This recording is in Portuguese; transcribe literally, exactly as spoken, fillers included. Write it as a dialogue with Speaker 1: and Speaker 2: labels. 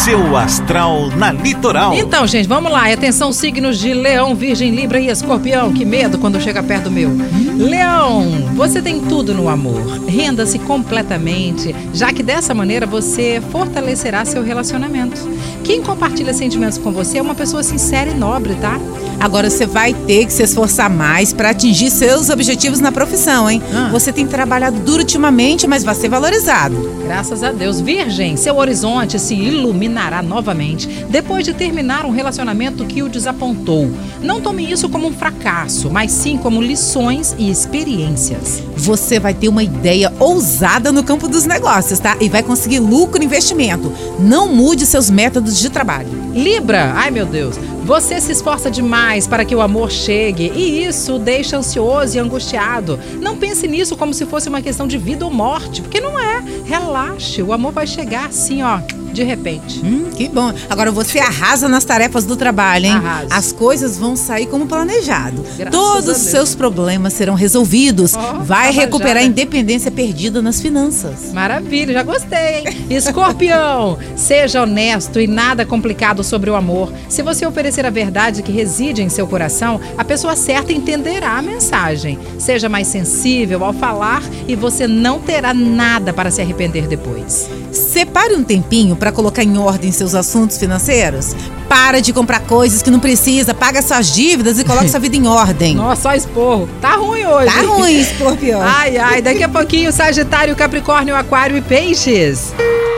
Speaker 1: seu astral na Litoral.
Speaker 2: Então, gente, vamos lá. Atenção, signos de Leão, Virgem, Libra e Escorpião. Que medo quando chega perto do meu. Leão, você tem tudo no amor. Renda-se completamente, já que dessa maneira você fortalecerá seu relacionamento. Quem compartilha sentimentos com você é uma pessoa sincera e nobre, tá?
Speaker 3: Agora você vai ter que se esforçar mais para atingir seus objetivos na profissão, hein?
Speaker 2: Ah.
Speaker 3: Você tem trabalhado duro ultimamente, mas vai ser valorizado.
Speaker 2: Graças a Deus. Virgem, seu horizonte se iluminará novamente depois de terminar um relacionamento que o desapontou. Não tome isso como um fracasso, mas sim como lições e experiências.
Speaker 3: Você vai ter uma ideia ousada no campo dos negócios, tá? E vai conseguir lucro no investimento. Não mude seus métodos de trabalho.
Speaker 2: Libra, ai meu Deus, você se esforça demais para que o amor chegue e isso o deixa ansioso e angustiado. Não pense nisso como se fosse uma questão de vida ou morte, porque não é. Relaxe, o amor vai chegar assim, ó, de repente.
Speaker 3: Hum, que bom. Agora você arrasa nas tarefas do trabalho, hein?
Speaker 2: Arraso.
Speaker 3: As coisas vão sair como planejado.
Speaker 2: Graças
Speaker 3: Todos
Speaker 2: a
Speaker 3: os
Speaker 2: Deus.
Speaker 3: seus problemas serão resolvidos.
Speaker 2: Oh,
Speaker 3: vai
Speaker 2: tava
Speaker 3: recuperar
Speaker 2: já,
Speaker 3: a
Speaker 2: né?
Speaker 3: independência perdida nas finanças.
Speaker 2: Maravilha, já gostei, hein? Escorpião, seja honesto e nada complicado sobre o amor. Se você oferecer a verdade que reside em seu coração, a pessoa certa entenderá a mensagem. Seja mais sensível ao falar e você não terá nada para se arrepender depois.
Speaker 3: Separe um tempinho para colocar em ordem seus assuntos financeiros. Para de comprar coisas que não precisa, paga suas dívidas e coloque sua vida em ordem.
Speaker 2: Nossa, só esporro. Tá ruim hoje.
Speaker 3: Tá ruim, Escorpião.
Speaker 2: Ai, ai, daqui a pouquinho, Sagitário, Capricórnio, Aquário e Peixes.